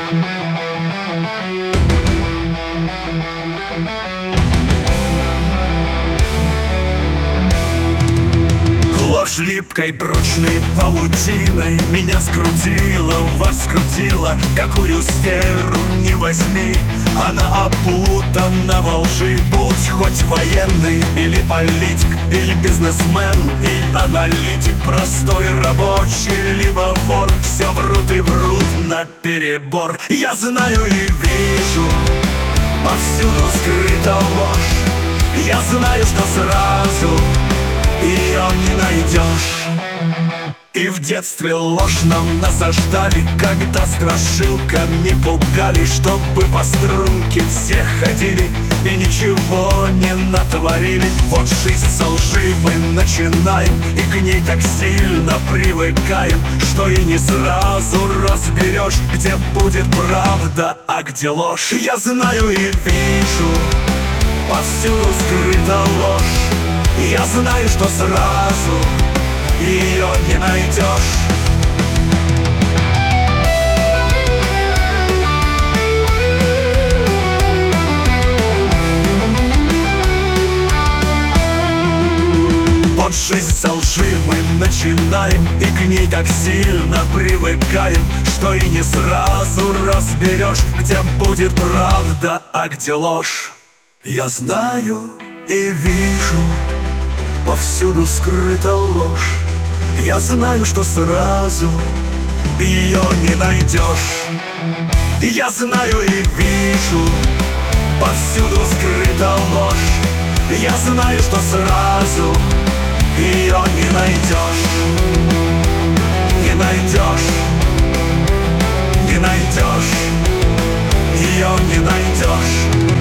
Ложь липкой прочной паутиной меня скрутила, вас скрутила. Какую сферу не возьми, она опутана во лжи. Будь хоть военный, или политик, или бизнесмен, или аналитик, простой рабочий, либо вор, все врут и врут наперебор. Я знаю и вижу, повсюду скрыта ложь. Я знаю, что сразу ее не найдешь. И в детстве ложь нам насаждали, когда страшилками пугали, чтобы по струнке все ходили и ничего не натворили. Вот жизнь со лжи мы начинаем, и к ней так сильно привыкаем, что и не сразу разберешь, где будет правда, а где ложь. Я знаю и вижу, повсюду скрыта ложь. Я знаю, что сразу ее не найдешь. Вот жизнь со лжи мы начинаем, и к ней так сильно привыкаем, что и не сразу разберешь, где будет правда, а где ложь. Я знаю и вижу, повсюду скрыта ложь. Я знаю, что сразу ее не найдешь. Я знаю и вижу, повсюду скрыта ложь. Я знаю, что сразу ее не найдешь. Не найдешь, не найдешь, ее не найдешь.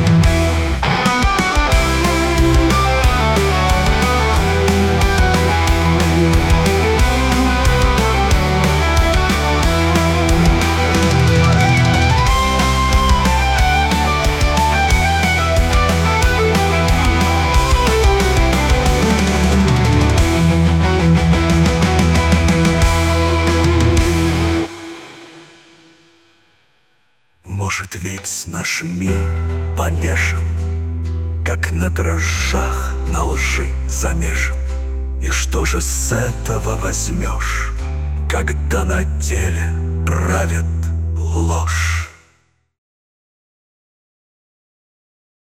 Может, ведь наш мир помешан, как на дрожжах на лжи замешан. И что же с этого возьмешь, когда на деле правит ложь?